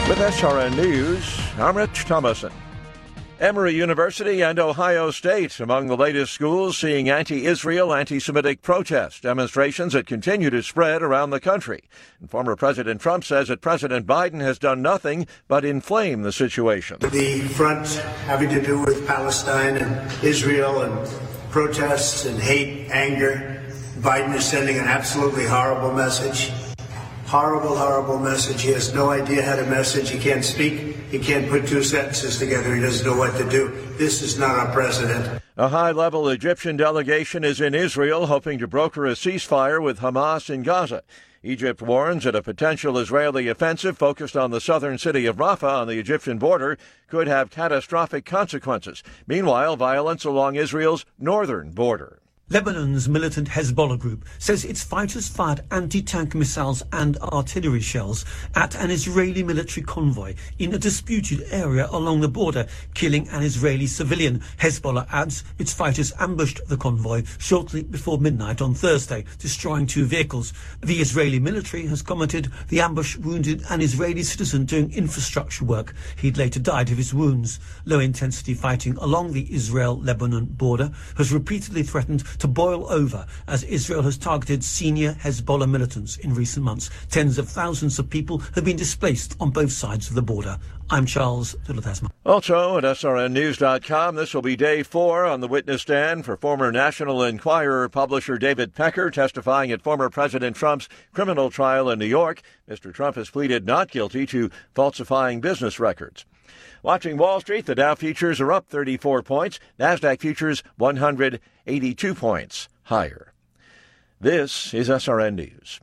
With SRN News, I'm Rich Thomason. Emory University and Ohio State among the latest schools seeing anti-Israel, anti-Semitic protest demonstrations that continue to spread around the country. And former President Trump says that President Biden has done nothing but inflame the situation. The front having to do with Palestine and Israel and protests and hate, anger, Biden is sending an absolutely horrible message. Horrible message. He has no idea how to message. He can't speak. He can't put two sentences together. He doesn't know what to do. This is not our president. A high-level Egyptian delegation is in Israel hoping to broker a ceasefire with Hamas in Gaza. Egypt warns that a potential Israeli offensive focused on the southern city of Rafah on the Egyptian border could have catastrophic consequences. Meanwhile, violence along Israel's northern border. Lebanon's militant Hezbollah group says its fighters fired anti-tank missiles and artillery shells at an Israeli military convoy in a disputed area along the border, killing an Israeli civilian. Hezbollah adds its fighters ambushed the convoy shortly before midnight on Thursday, destroying 2 vehicles. The Israeli military has commented the ambush wounded an Israeli citizen doing infrastructure work. He'd later died of his wounds. Low-intensity fighting along the Israel-Lebanon border has repeatedly threatened to boil over as Israel has targeted senior Hezbollah militants in recent months. Tens of thousands of people have been displaced on both sides of the border. I'm Charles Tillithasma. Also at srnnews.com, this will be day 4 on the witness stand for former National Enquirer publisher David Pecker testifying at former President Trump's criminal trial in New York. Mr. Trump has pleaded not guilty to falsifying business records. Watching Wall Street, the Dow futures are up 34 points. NASDAQ futures 182 points higher. This is SRN News.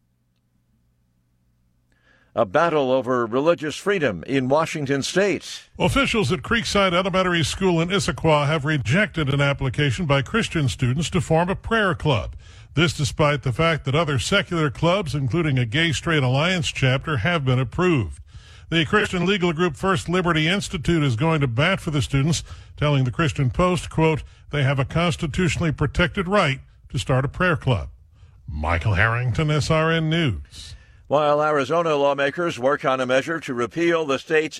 A battle over religious freedom in Washington state. Officials at Creekside Elementary School in Issaquah have rejected an application by Christian students to form a prayer club. This despite the fact that other secular clubs, including a Gay Straight Alliance chapter, have been approved. The Christian legal group First Liberty Institute is going to bat for the students, telling the Christian Post, quote, they have a constitutionally protected right to start a prayer club. Michael Harrington, SRN News. While Arizona lawmakers work on a measure to repeal the state's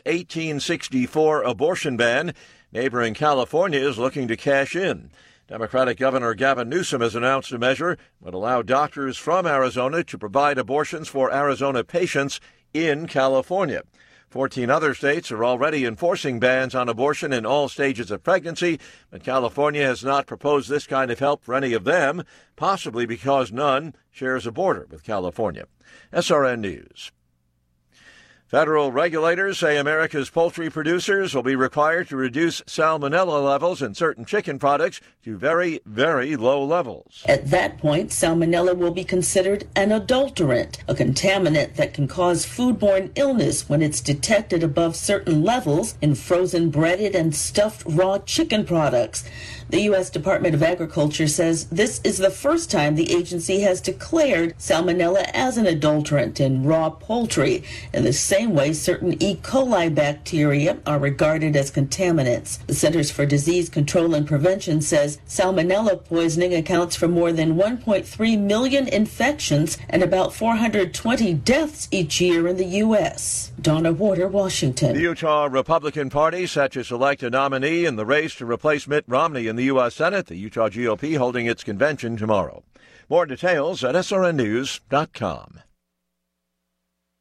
1864 abortion ban, neighboring California is looking to cash in. Democratic Governor Gavin Newsom has announced a measure that would allow doctors from Arizona to provide abortions for Arizona patients in California. 14 other states are already enforcing bans on abortion in all stages of pregnancy, but California has not proposed this kind of help for any of them, possibly because none shares a border with California. SRN News. Federal regulators say America's poultry producers will be required to reduce salmonella levels in certain chicken products to very, very low levels. At that point, salmonella will be considered an adulterant, a contaminant that can cause foodborne illness when it's detected above certain levels in frozen, breaded, and stuffed raw chicken products. The U.S. Department of Agriculture says this is the first time the agency has declared salmonella as an adulterant in raw poultry. In the same way, certain E. coli bacteria are regarded as contaminants. The Centers for Disease Control and Prevention says salmonella poisoning accounts for more than 1.3 million infections and about 420 deaths each year in the U.S. Donna Warder, Washington. The Utah Republican Party set to select a nominee in the race to replace Mitt Romney in the U.S. Senate, the Utah GOP holding its convention tomorrow. More details at srnnews.com.